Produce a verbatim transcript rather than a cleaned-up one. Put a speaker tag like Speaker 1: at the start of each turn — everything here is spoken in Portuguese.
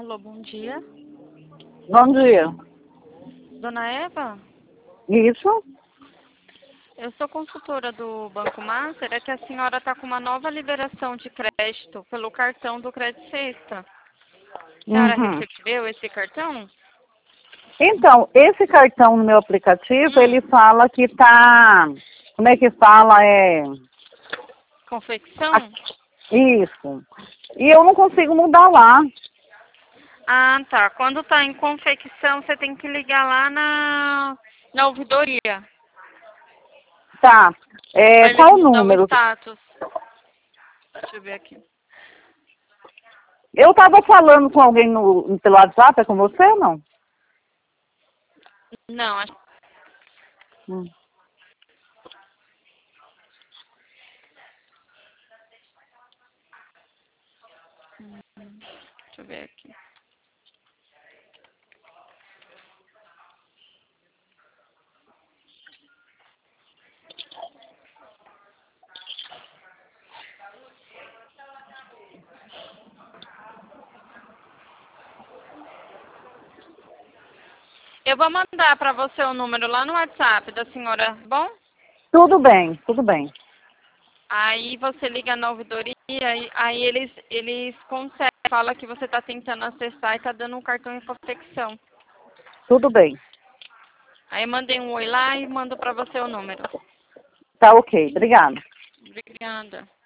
Speaker 1: Alô, bom dia.
Speaker 2: Bom dia.
Speaker 1: Dona Eva?
Speaker 2: Isso?
Speaker 1: Eu sou consultora do Banco Master. É que a senhora está com uma nova liberação de crédito pelo cartão do Crédito Sexta. A senhora
Speaker 2: Uhum.
Speaker 1: recebeu esse cartão?
Speaker 2: Então, esse cartão no meu aplicativo,
Speaker 1: Hum.
Speaker 2: ele fala que tá... Como é que fala? É...
Speaker 1: Confecção?
Speaker 2: Isso. E eu não consigo mudar lá.
Speaker 1: Ah, tá. Quando tá em confecção, você tem que ligar lá na, na ouvidoria.
Speaker 2: Tá. É,
Speaker 1: Pra eles
Speaker 2: qual o
Speaker 1: mudar o
Speaker 2: número?
Speaker 1: status. Deixa eu ver aqui.
Speaker 2: Eu tava falando com alguém no, pelo WhatsApp, é com você ou não?
Speaker 1: Não, acho
Speaker 2: Hum.
Speaker 1: Deixa eu ver aqui. Eu vou mandar para você o número lá no WhatsApp da senhora, bom?
Speaker 2: Tudo bem, tudo bem.
Speaker 1: Aí você liga na ouvidoria, aí, aí eles, eles conseguem, fala que você está tentando acessar e está dando um cartão em confecção.
Speaker 2: Tudo bem.
Speaker 1: Aí eu mandei um oi lá e mando para você o número.
Speaker 2: Tá ok. Obrigada.
Speaker 1: Obrigada.